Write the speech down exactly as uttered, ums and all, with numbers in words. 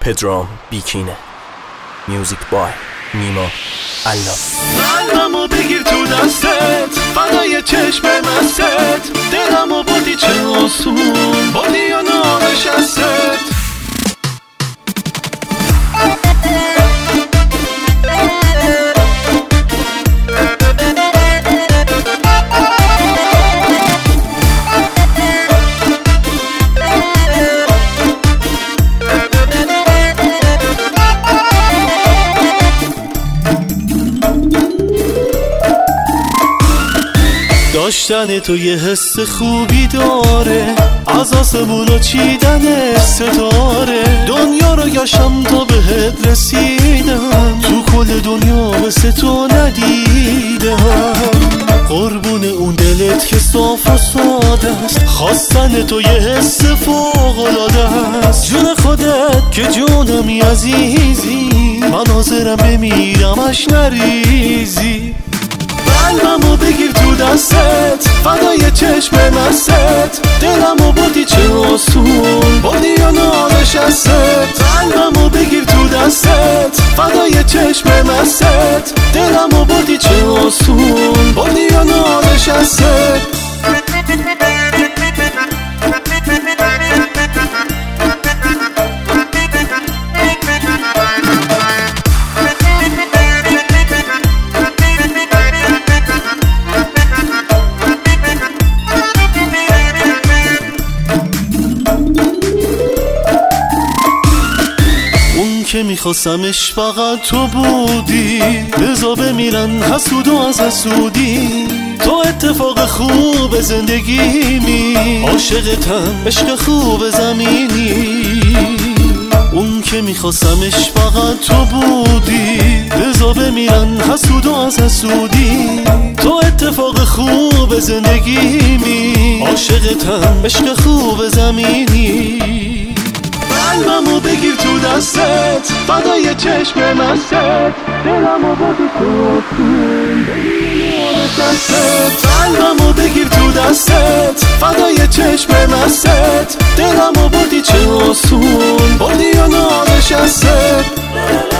پدرام بیکینه. میوزیک بای نیما الاف. قلبمو بگیر تو دستت، فدای چشم مستت، دلمو بودی چه آسون، بودی و نانشستت. داشتن تو یه حس خوبی داره، از آسمون و چیدن ستاره. دنیا رو گشتم تا بهت رسیدم، تو کل دنیا مثل تو ندیدم. قربون اون دلت که صاف و ساده است، خواستن تو یه حس فوق‌العاده است. جون خودت که جونمی عزیزی، من حاضرم بمیرم اش نریزی. قلبمو بگیر تو دستت، فدای چشم مستت، دلمو بودی چه آسون، بودی و نانشستت. قلبمو بگیر تو دستت، فدای چشم مستت، دلمو بودی چه آسون، بودی و نانشستت. که میخواستمش فقط تو بودی، لذا بمیرن حسود و از حسودی. تو اتفاق خوب زندگیمی، عاشقتم عشق خوب زمینی. اون که میخواستمش فقط تو بودی، لذا بمیرن حسود و از حسودی. تو اتفاق خوب زندگیمی، عاشقتم عشق خوب زمینی. قلبمو بگیر تو دستت، فدای چشم مستت، دلمو بودی تو دستت. قلبمو بگیر تو دستت، فدای چشم مستت، دلمو بودی چه آسون، بودی و نانشستت.